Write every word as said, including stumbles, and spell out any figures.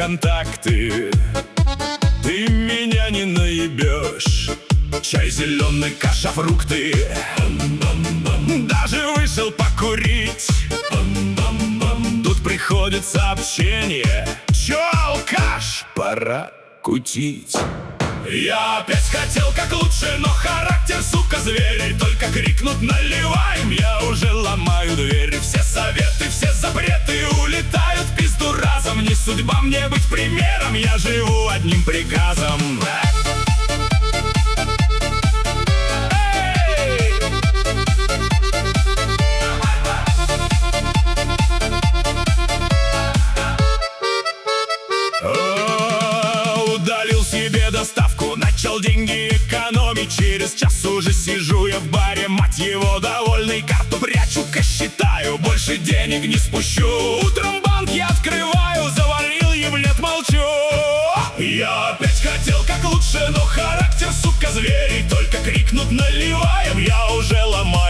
контакты, ты меня не наебешь. Чай зеленый, каша, фрукты. Даже вышел покурить. Тут приходит сообщение: чё, алкаш, пора кутить. Я опять хотел как лучше, но характер, сука, зверь. Только крикнут наливаем, я уже ломаю дверь. Все советы, все запреты улетают в пизду разом. Не судьба мне быть примером, я живу одним приказом. Доставку, начал деньги экономить. Через час уже сижу я в баре, мать его, довольный. Карту прячу, считаю, больше денег не спущу. Утром банк я открываю, завалил еблет, молчу. Я опять хотел как лучше, но характер, сука, зверь. Только крикнут наливаем, я уже ломаю